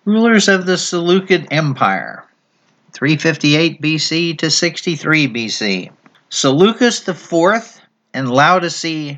Rulers of the Seleucid Empire, 358 BC to 63 BC. Seleucus IV and Laodice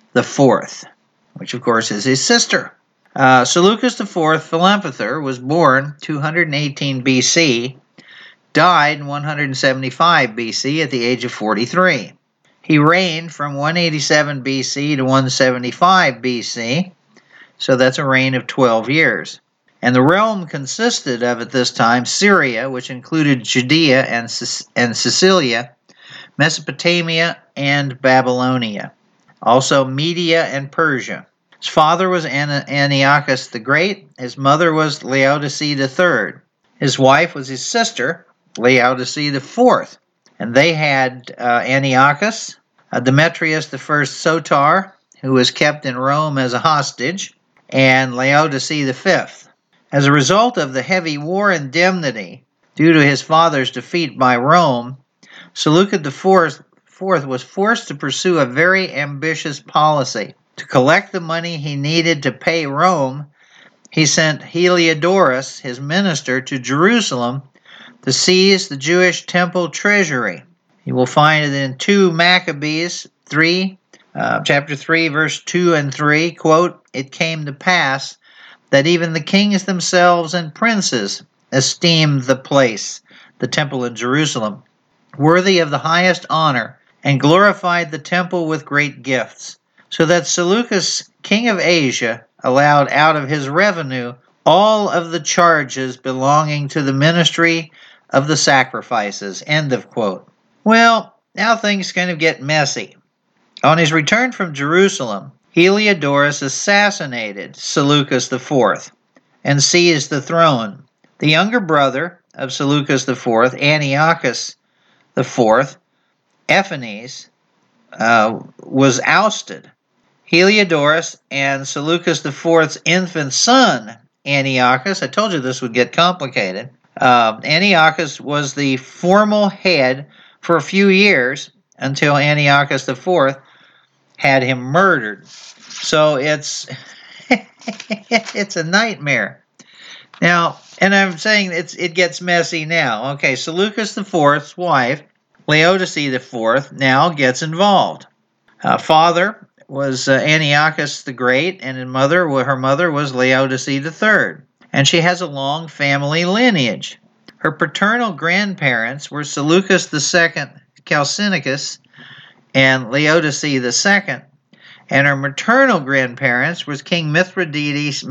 IV, which of course is his sister. Seleucus IV Philopator was born 218 BC, died in 175 BC at the age of 43. He reigned from 187 BC to 175 BC, so that's a reign of 12 years. And the realm consisted of, at this time, Syria, which included Judea and Sicilia, Mesopotamia, and Babylonia. Also Media and Persia. His father was Antiochus the Great. His mother was Laodice III. His wife was his sister, Laodice IV. And they had Antiochus, Demetrius I Soter, who was kept in Rome as a hostage, and Laodice V. As a result of the heavy war indemnity due to his father's defeat by Rome, Seleucus IV was forced to pursue a very ambitious policy. To collect the money he needed to pay Rome, he sent Heliodorus, his minister, to Jerusalem to seize the Jewish temple treasury. You will find it in 2 Maccabees 3, chapter 3, verse 2 and 3, quote, "It came to pass that even the kings themselves and princes esteemed the place, the temple in Jerusalem, worthy of the highest honor, and glorified the temple with great gifts, so that Seleucus, king of Asia, allowed out of his revenue all of the charges belonging to the ministry of the sacrifices." End of quote. Well, now things kind of get messy. On his return from Jerusalem, Heliodorus assassinated Seleucus IV and seized the throne. The younger brother of Seleucus IV, Antiochus IV, Ephanes, was ousted. Heliodorus and Seleucus IV's infant son, Antiochus, I told you this would get complicated. Antiochus was the formal head for a few years until Antiochus IV had him murdered. So it's it's a nightmare. Now, and I'm saying it gets messy now. Okay, Seleucus IV's wife, Laodice IV, now gets involved. Father was Antiochus the Great, and her mother was Laodice III. And she has a long family lineage. Her paternal grandparents were Seleucus II Calcinicus and Laodice II, and her maternal grandparents was King Mithridates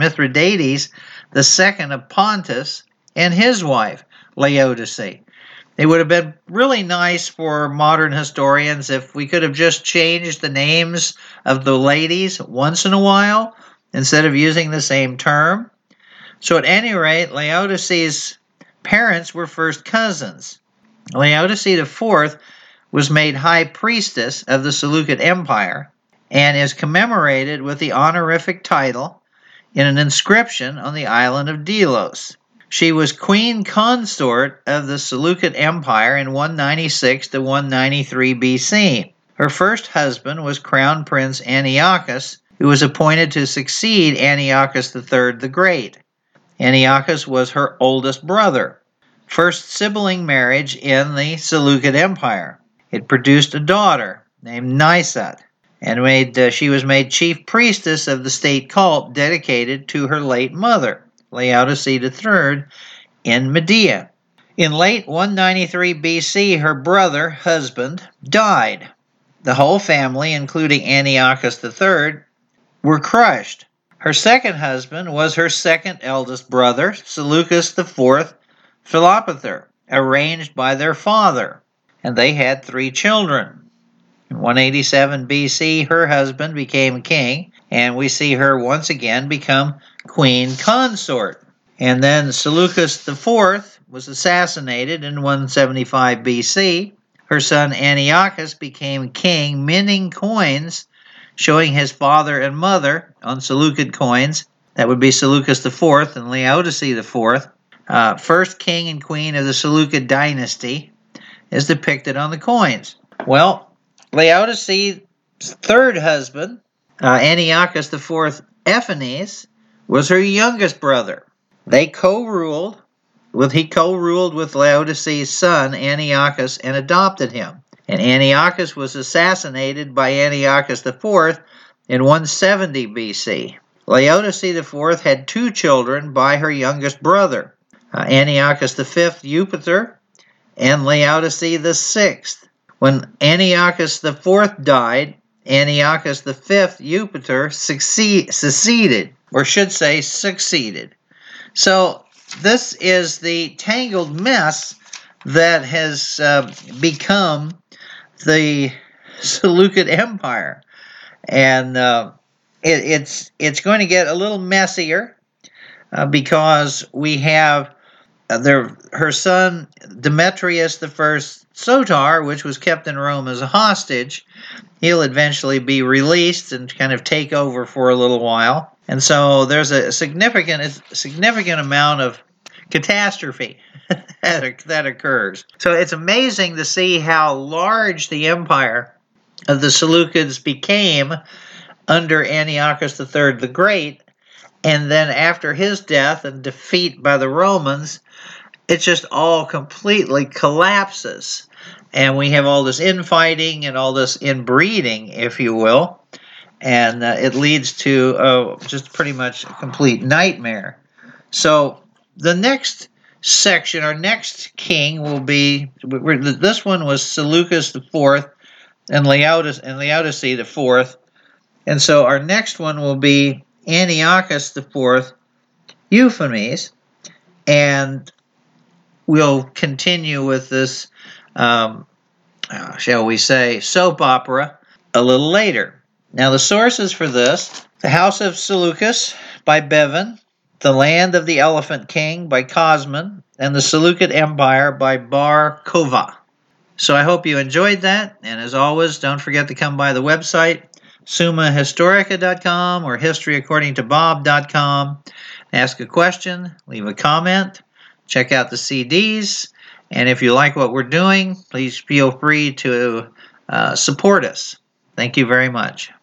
II of Pontus and his wife, Laodice. It would have been really nice for modern historians if we could have just changed the names of the ladies once in a while instead of using the same term. So at any rate, Laodice's parents were first cousins. Laodice IV was made high priestess of the Seleucid Empire and is commemorated with the honorific title in an inscription on the island of Delos. She was queen consort of the Seleucid Empire in 196 to 193 BC. Her first husband was Crown Prince Antiochus, who was appointed to succeed Antiochus III the Great. Antiochus was her oldest brother. First sibling marriage in the Seleucid Empire. It produced a daughter named Nisat, and she was made chief priestess of the state cult dedicated to her late mother, Laodice III, in Media. In late 193 BC, her husband, died. The whole family, including Antiochus III, were crushed. Her second husband was her second eldest brother, Seleucus IV Philopator, arranged by their father, and they had 3 children. In 187 BC, her husband became king, and we see her once again become queen consort. And then Seleucus IV was assassinated in 175 BC. Her son Antiochus became king, minting coins showing his father and mother on Seleucid coins. That would be Seleucus IV and Laodice IV. First king and queen of the Seleucid dynasty is depicted on the coins. Well, Laodice's third husband, Antiochus IV Ephanes, was her youngest brother. He co-ruled with Laodicea son Antiochus and adopted him. And Antiochus was assassinated by Antiochus IV in 170 BC. Laodicea IV had 2 children by her youngest brother, Antiochus V Eupator and Laodicea VI. When Antiochus IV died, Antiochus V Eupator succeeded. So this is the tangled mess that has become the Seleucid Empire. And it's going to get a little messier because we have her son Demetrius I Soter, which was kept in Rome as a hostage. He'll eventually be released and kind of take over for a little while. And so there's a significant amount of catastrophe that occurs. So it's amazing to see how large the empire of the Seleucids became under Antiochus III the Great, and then after his death and defeat by the Romans, it just all completely collapses. And we have all this infighting and all this inbreeding, if you will, and it leads to just pretty much a complete nightmare. So the next section, our next king will be, this one was Seleucus IV and Laodicea IV, and so our next one will be Antiochus IV Epiphanes, and we'll continue with this, shall we say, soap opera a little later. Now the sources for this: The House of Seleucus by Bevan, The Land of the Elephant King by Cosman, and The Seleucid Empire by Bar Kova. So I hope you enjoyed that, and as always, don't forget to come by the website, summahistorica.com or historyaccordingtobob.com. Ask a question, leave a comment, check out the CDs, and if you like what we're doing, please feel free to support us. Thank you very much.